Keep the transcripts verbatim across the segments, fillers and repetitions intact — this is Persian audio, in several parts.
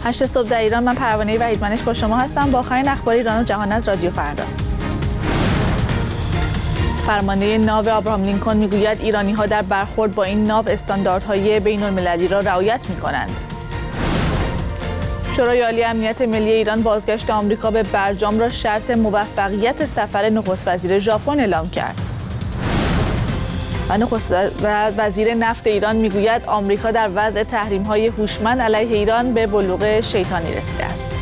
هشت صبح در ایران. من پروانه وحیدمنش با شما هستم با آخرین اخبار ایران و جهان از رادیو فردا. فرمانده ناو ابراهام لینکن میگوید ایرانی‌ها در برخورد با این ناو استانداردهای بین‌المللی را رعایت می‌کنند. شورای عالی امنیت ملی ایران بازگشت آمریکا به برجام را شرط موفقیت سفر نخست وزیر ژاپن اعلام کرد. و نخست وزیر نفت ایران میگوید آمریکا در وضع تحریم‌های هوشمند علیه ایران به بلوغ شیطانی رسیده است.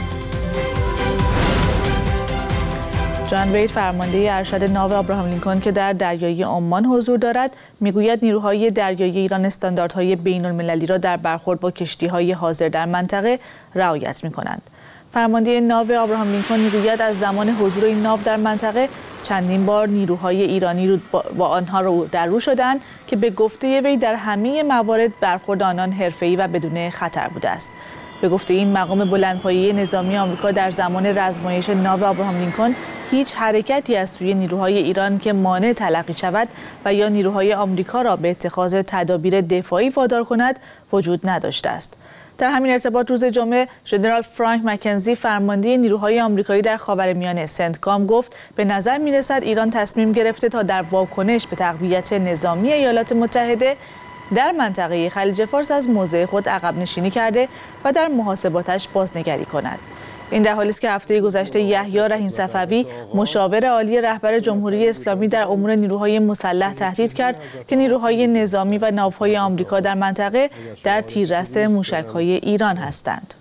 جان وید فرمانده ارشد ناو ابراهام لینکن که در دریای عمان حضور دارد میگوید نیروهای دریایی ایران استانداردهای بین‌المللی را در برخورد با کشتی‌های حاضر در منطقه رعایت می‌کنند. فرمانده ناو ابراهام لینکن میگوید از زمان حضور این ناو در منطقه چندین بار نیروهای ایرانی رو با آنها رو در رو شدند که به گفته وی در همه موارد برخورد آنان حرفه‌ای و بدون خطر بوده است. به گفته این مقام بلندپایه نظامی آمریکا در زمان رزمایش ناو ابراهام لینکن هیچ حرکتی از سوی نیروهای ایران که مانع تلقی شود و یا نیروهای آمریکا را به اتخاذ تدابیر دفاعی وادار کند وجود نداشته است. در همین ارتباط روز جمعه ژنرال فرانک مکنزی فرمانده نیروهای آمریکایی در خاورمیانه سنتکام گفت به نظر می‌رسد ایران تصمیم گرفته تا در واکنش به تقویت نظامی ایالات متحده در منطقه خلیج فارس از موضع خود عقب نشینی کرده و در محاسباتش بازنگری کند. این در حالی است که هفته گذشته یحیی رحیم صفوی مشاور عالی رهبر جمهوری اسلامی در امور نیروهای مسلح تهدید کرد که نیروهای نظامی و ناوهای آمریکا در منطقه در تیررس موشک‌های ایران هستند.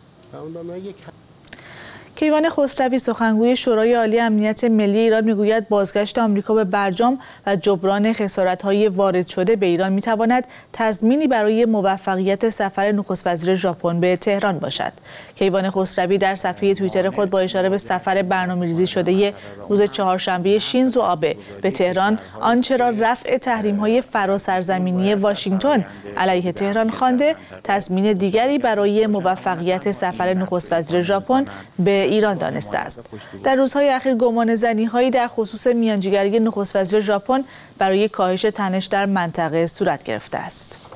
کیوان خسروی سخنگوی شورای عالی امنیت ملی ایران میگوید بازگشت آمریکا به برجام و جبران خسارت‌های وارد شده به ایران میتواند تضمینی برای موفقیت سفر نخست وزیر ژاپن به تهران باشد. کیوان خسروی در صفحه توییتر خود با اشاره به سفر برنامه‌ریزی شده روز چهارشنبه شینزو آبه به تهران آنچه را رفع تحریم‌های فراسرزمینی واشنگتن علیه تهران خوانده تضمین دیگری برای موفقیت سفر نخست وزیر ژاپن به ایران دانسته است. در روزهای اخیر گمان زنی‌هایی در خصوص میانجیگری نخست وزیر ژاپن برای کاهش تنش در منطقه صورت گرفته است.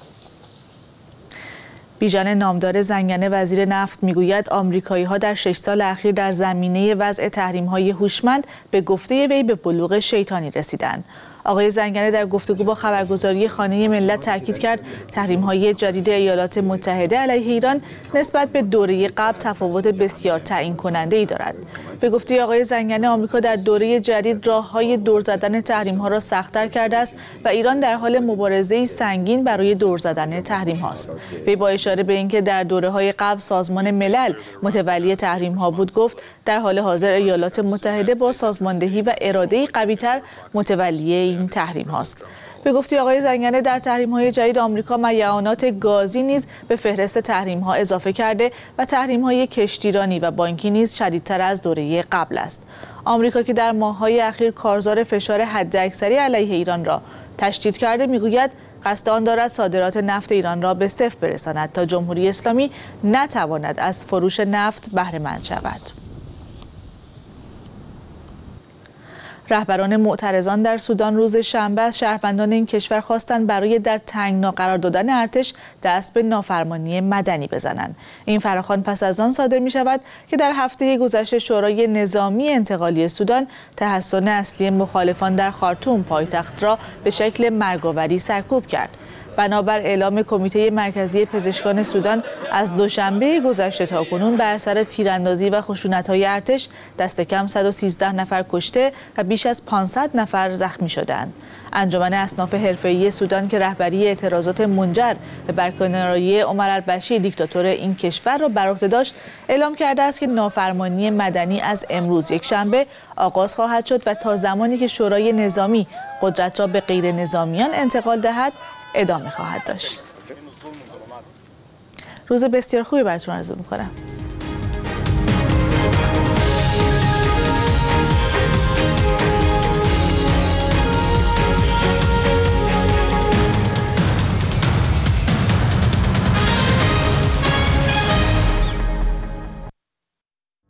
بیژن نامدار زنگنه وزیر نفت میگوید آمریکایی‌ها در شش سال اخیر در زمینه وضع تحریم‌های هوشمند به گفته وی به بلوغ شیطانی رسیدند. آقای زنگنه در گفتگو با خبرگزاری خانه ملت تاکید کرد تحریم‌های جدید ایالات متحده علیه ایران نسبت به دوره قبل تفاوت بسیار تعیین کننده‌ای دارد. به گفته آقای زنگنه آمریکا در دوره جدید راه‌های دور زدن تحریم‌ها را سخت‌تر کرده است و ایران در حال مبارزه‌ای سنگین برای دور زدن تحریم‌هاست. وی با اشاره به اینکه در دوره‌های قبل سازمان ملل متولی تحریم‌ها بود گفت در حال حاضر ایالات متحده با سازماندهی و اراده‌ای قوی‌تر متولی این تحریم هاست. به گفته آقای زنگنه در تحریم های جدید آمریکا معیانات گازی نیز به فهرست تحریم ها اضافه کرده و تحریم های کشتیرانی و بانکی نیز شدیدتر از دوره قبل است. آمریکا که در ماه‌های اخیر کارزار فشار حداکثری علیه ایران را تشدید کرده میگوید قصد آن دارد صادرات نفت ایران را به صفر برساند تا جمهوری اسلامی نتواند از فروش نفت بهره مند شود. رهبران معترضان در سودان روز شنبه از شهروندان این کشور خواستند برای در تنگنا قرار دادن ارتش دست به نافرمانی مدنی بزنند. این فراخوان پس از آن صادر می شود که در هفته گذشته شورای نظامی انتقالی سودان تحصن اصلی مخالفان در خارتوم پایتخت را به شکل مرگاوری سرکوب کرد. بنابر اعلام کمیته مرکزی پزشکان سودان از دوشنبه گذشته تاکنون بر اثر تیراندازی و خشونت‌های ارتش دست کم صد و سیزده نفر کشته و بیش از پانصد نفر زخمی شدند. انجمن اصناف حرفه‌ای سودان که رهبری اعتراضات منجر به برکناری عمر البشیر دیکتاتور این کشور را بر عهده داشت اعلام کرده است که نافرمانی مدنی از امروز یکشنبه آغاز خواهد شد و تا زمانی که شورای نظامی قدرت را به غیر نظامیان انتقال دهد ادامه خواهد داشت. روز بسیار خوبی براتون آرزو می‌کنم.